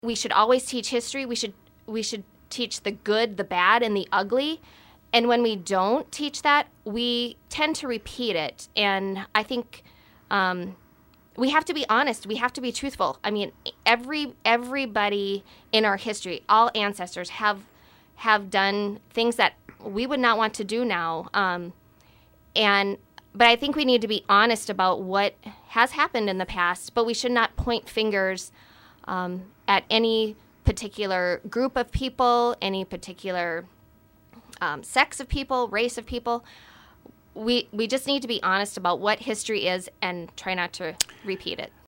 we should always teach history. We should teach the good, the bad, and the ugly. And when we don't teach that, we tend to repeat it. And I think we have to be honest. We have to be truthful. I mean, everybody in our history, all ancestors have done things that we would not want to do now. But I think we need to be honest about what has happened in the past. But we should not point fingers at any particular group of people, any particular sex of people, race of people. We just need to be honest about what history is and try not to repeat it.